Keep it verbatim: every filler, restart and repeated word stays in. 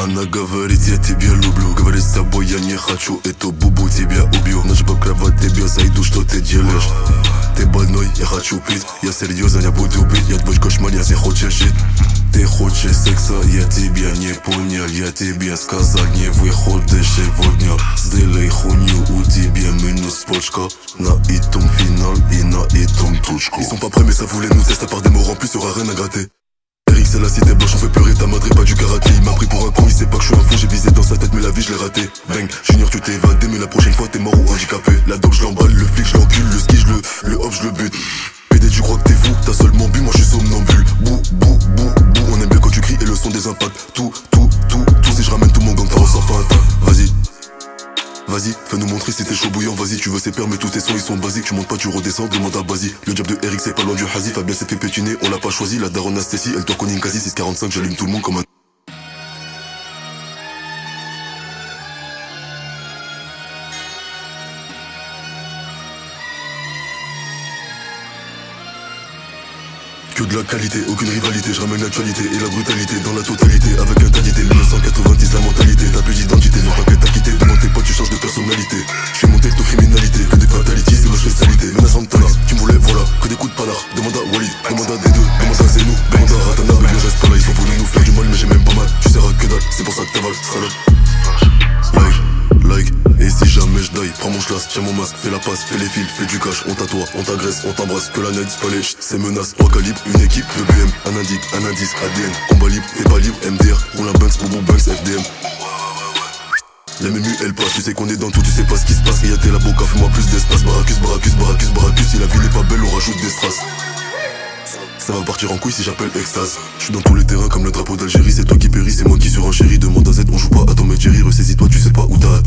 Она говорит, я тебе люблю. Говорит, с тобой я не хочу эту бубу, тебя убью. Ночь по кровать тебя зайду, что ты делаешь? Ты больной, я хочу пить. Я серьезно, я буду пить. Я твой кошмар, если хочешь жить. Ты хочешь секса, я тебя не понял. Я тебе сказал, не выходишь сегодня. Сделай хуйню, у тебя минус почка. На этом финал и на этом точка. Ils sont pas prêts mais ça voulait nous tester par des mots en plus, y'aura rien à gratter. Eric c'est la cité blanche, on fait pleurer ta madre, pas du karaté. Il m'a pris pour un con, il sait pas que je suis un fou. J'ai visé dans sa tête mais la vie je l'ai raté. Bang, Junior tu t'es évadé mais la prochaine fois t'es mort ou handicapé. La dope je l'emballe, le flic je l'encule, le ski je le, le hop je le bute. P D tu crois que t'es fou, t'as seulement bu, moi je suis somnambule. Bou, bou, bou, bou, on aime bien quand tu cries et le son des impacts. Tout, tout, tout, tout, si je ramène tout mon gang t'en ressors pas un tas. Vas-y. Vas-y, fais-nous montrer si t'es chaud bouillant, vas-y, tu veux ses pères mais tous tes sons ils sont basiques, tu montes pas, tu redescends, demande à Bazi. Le job de Eric c'est pas loin du Hazi, Fabien s'est fait pétiner, on l'a pas choisi, la daronne Astécie, elle doit connaître une quasi six quarante-cinq, j'allume tout le monde comme un... Que de la qualité, aucune rivalité, je ramène l'actualité et la brutalité dans la totalité. Avec intensité, mille neuf cent quatre-vingt-dix la mentalité, t'as plus d'identité, non pas que t'as quitté. Demande tes potes, tu changes de personnalité. Je suis monté de criminalité, que des fatalities, c'est ma spécialité. Menace en talent, tu me voulais, voilà, que des coups de panard. Demande à Wally, demande à D deux, demande à Zenou, demande à Ratana, bébé reste pas là, ils ont voulu nous faire du mal mais j'ai même pas mal. Tu seras que dalle, c'est pour ça que t'avales, salope. Like, like, et si jamais je die, prends mon schlass, tiens mon masque, fais la passe, fais les fils, fais du cash, on t'attoie, on t'agresse, on t'embrasse, que la net, pas les ch'ts, c'est menace, trois calibres, une équipe, de B M, un indique, un indice, A D N, combat libre, t'es pas libre, M D R, roule un Banks, boubou Banks, F D M. La M M U elle passe, tu sais qu'on est dans tout, tu sais pas ce qui se passe, Riaté la boca, fais-moi plus d'espace, Baracus, Baracus, Baracus, Baracus, si la vie n'est pas belle, on rajoute des strass. Ça va partir en couille si j'appelle extase. Je suis dans tous les terrains comme le drapeau d'Algérie. C'est toi qui péris, c'est moi qui surenchéris. Demande à Z, on joue pas à Tom et Jerry. Ressaisis-toi, tu sais pas où t'as